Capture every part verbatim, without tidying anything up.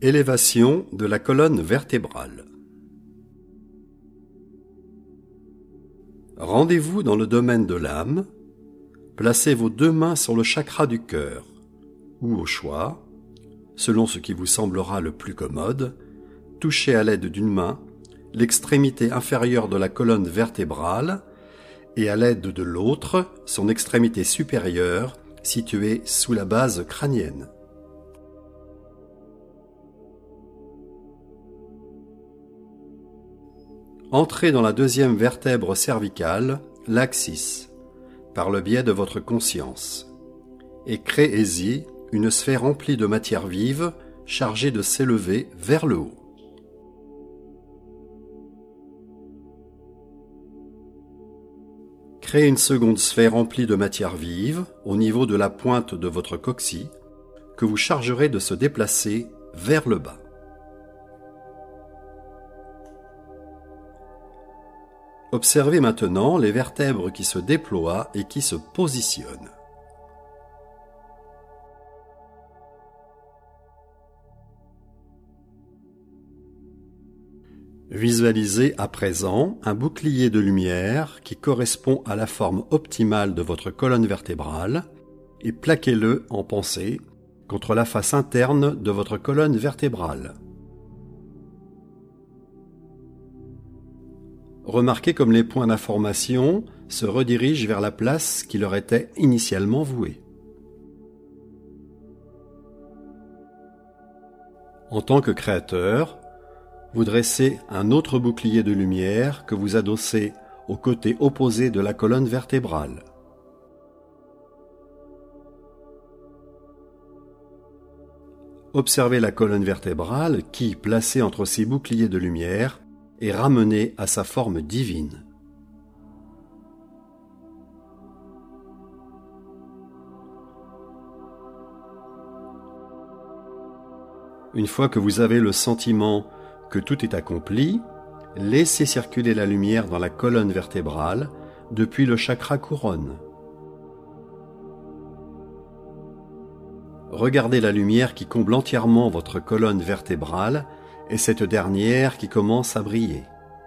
Élévation de la colonne vertébrale. Rendez-vous dans le domaine de l'âme. Placez vos deux mains sur le chakra du cœur, ou au choix, selon ce qui vous semblera le plus commode, touchez à l'aide d'une main l'extrémité inférieure de la colonne vertébrale et à l'aide de l'autre son extrémité supérieure située sous la base crânienne. Entrez dans la deuxième vertèbre cervicale, l'axis, par le biais de votre conscience, et créez-y une sphère remplie de matière vive chargée de s'élever vers le haut. Créez une seconde sphère remplie de matière vive au niveau de la pointe de votre coccyx que vous chargerez de se déplacer vers le bas. Observez maintenant les vertèbres qui se déploient et qui se positionnent. Visualisez à présent un bouclier de lumière qui correspond à la forme optimale de votre colonne vertébrale et plaquez-le en pensée contre la face interne de votre colonne vertébrale. Remarquez comme les points d'information se redirigent vers la place qui leur était initialement vouée. En tant que créateur, vous dressez un autre bouclier de lumière que vous adossez au côté opposé de la colonne vertébrale. Observez la colonne vertébrale qui, placée entre ces boucliers de lumière, est ramenée à sa forme divine. Une fois que vous avez le sentiment que tout est accompli, laissez circuler la lumière dans la colonne vertébrale depuis le chakra couronne. Regardez la lumière qui comble entièrement votre colonne vertébrale et cette dernière qui commence à briller.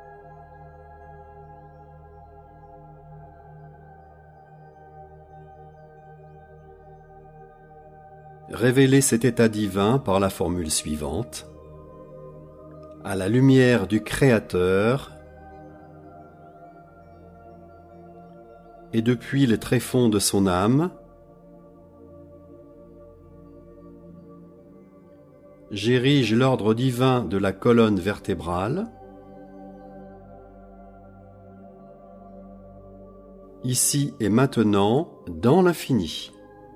Révélez cet état divin par la formule suivante. À la lumière du Créateur et depuis les tréfonds de son âme, j'érige l'ordre divin de la colonne vertébrale, ici et maintenant, dans l'infini.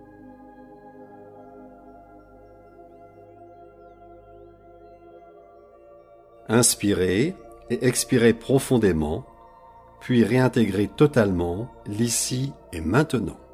Inspirez et expirez profondément, puis réintégrez totalement l'ici et maintenant.